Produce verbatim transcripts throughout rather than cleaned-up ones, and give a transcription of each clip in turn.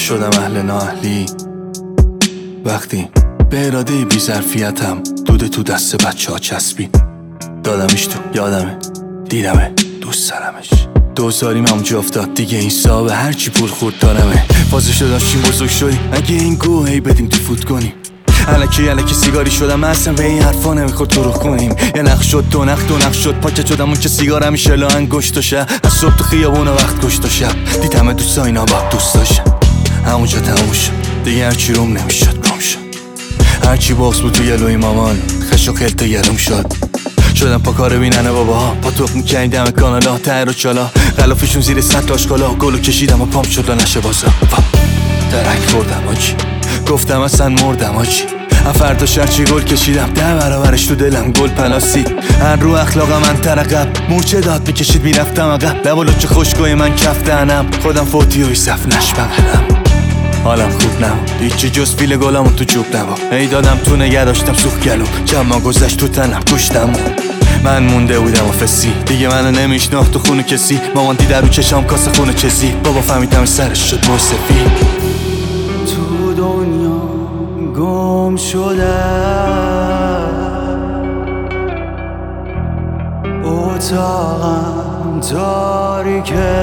شدم اهل نااهلی وقتی به اراده بی ظرفیتم دوده تو دست بچه ها چسبید. دادمش تو یادمه، دیدمه، دوست دارمش. دوزاریم همونجا افتاد دیگه این صاحب هرچی پول خورد دارمه. فازش داشتیم بزرگ شدیم اگه این گوهی بدیم تو فوت کنیم. الکی الکی سیگاری شدم اصلا به این حرفا نمیخورد تو رو کنیم. یه نخ شد دو نخ دو نخ شد پاکت شدم اون که سیگار همیشه لا انگشت و شب از صبح تو خیابون وقت کشت و شب دیدمه دوستا اینا با دوست داشتم. همونجا تموم شد دیگه هرچی روم نمیشد گم شد. هرچی باکس بود تو یلوی مامان خش و خلط یلوم شد. شدم پا کار بیننه باباها پا توق میکنی دم کانالا تر و چالا غلافشون زیر سطل آشکالا گلو کشیدم و پام شد و نشه بازا درک خوردم آجی گفتم اصلا مردم آجی فردا شرچی گل کشیدم ده برابرش تو دلم گل پلاسید. هر رو اخلاقم من ترقب مورچه داد میکشید میرفتم عقب لب و لچه خشکای من کف دهنم خودم فوتی و ایصف نشبقلم. حالم خوب نبود هیچی جز پیل گلم و تو جوب نبود. ای دادم تو نگه داشتم سوخ گلوم جمع گذشت تو تنم کشتم. من مونده بودم و فسی دیگه منو نمیشناخت تو خونه کسی. مامان دیده رو چشام کاسه خونه چزی بابا فهمیدم سرش شد موسفی. تو دنیا گم شده اتاقم تاریکه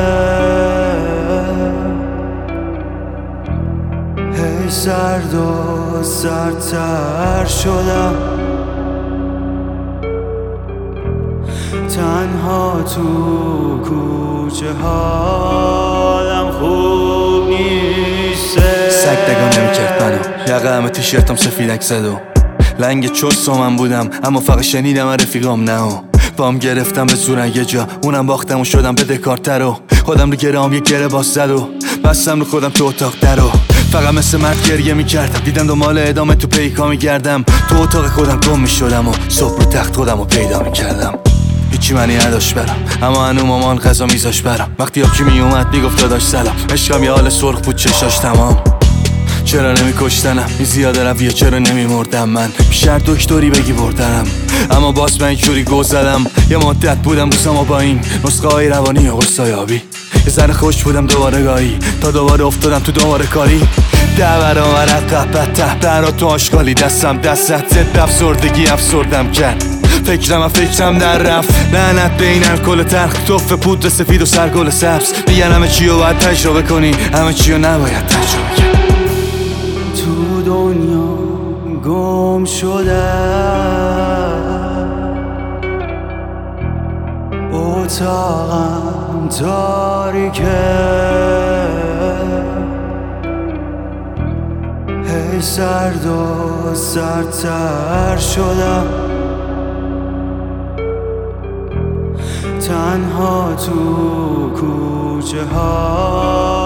هی سرد و سردتر شدم تنها تو کوچه حالم خوب نیسته. سگ دگاه نمیکرد منو یقه همه تیشرتم سفیدک زد و لنگ چست و من بودم اما فقط شنیدم رفیقام نه و بام گرفتم به زورن یه جا اونم باختم و شدم بدهکارتر و خودم رو گرام یه گره باز زد و بستم رو خودم تو اتاق در و فقط مثل مرد گریه میکردم دیدم دنبال ادامه تو پیکا میگردم تو اتاق خودم گم میشدم و صبح رو تخت خودم رو پیدا میکردم. هیچی منی نداشت برم اما هنو مامان غذا میذاش برم وقتی آبکی میومد میگفت داداش سلام عشقم یه حال سرخ بود چشاش تمام. چرا نمی کشتنم این زیاده رویه چرا نمی مردم من بیشتر دکتری بگی بردنم اما باز من اینجوری گو زدم. یه مدت بودم دوستم با این نسخه های روانی و قرصای آبی یه ذره خوش بودم دوباره گاهی تا دوباره افتادم تو دوباره کاری ده برابر عقب بدتر برا تو آشغالی دستم دستت زد افسردگی افسردم کرد فکرم و فکرم در رفت لعنت به این الکل تلخ توف پودر سفید و سرگل سبز میگن همه چی رو باید تجربه کنی همه چی رو نباید تجربه کنی. تو دنیا گم شده اتاقم تاریکه هی سرد و سردتر شدم تنها تو کوچه ها